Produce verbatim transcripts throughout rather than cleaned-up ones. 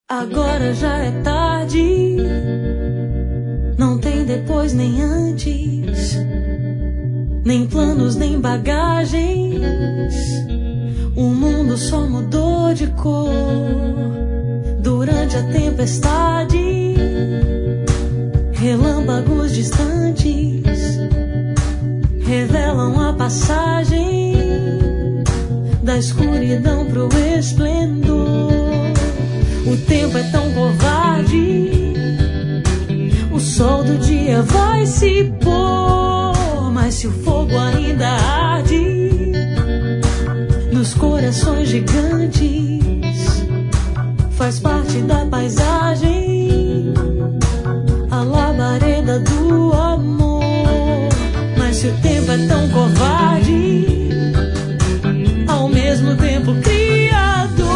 Agora já é tarde, não tem depois nem antes, nem planos nem bagagens. O mundo só mudou de cor durante a tempestade. Relâmpagos distantes revelam a passagem da escuridão pro esplendor. O tempo é tão covarde, o sol do dia vai se pôr, mas se o fogo ainda arde nos corações gigantes, faz parte da paisagem, a labareda do amor. Mas se o tempo é tão covarde, ao mesmo tempo criador.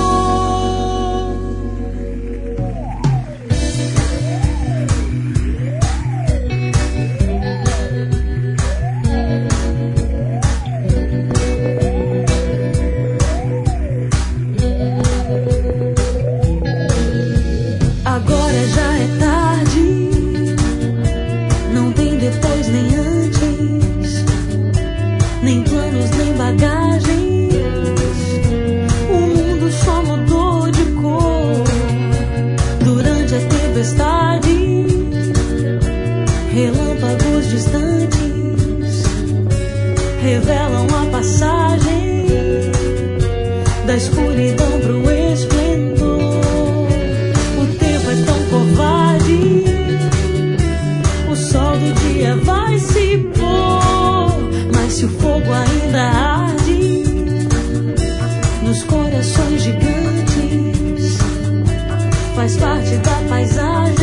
Agora já é tarde, não tem depois nem antes, nem planos nem bagagens. O mundo só mudou de cor durante a tempestade. Relâmpagos distantes revelam a passagem da escuridão pro esplendor. O tempo é tão covarde, o sol do dia vai se pôr, mas se o fogo ainda arde nos corações gigantes, faz parte da paisagem,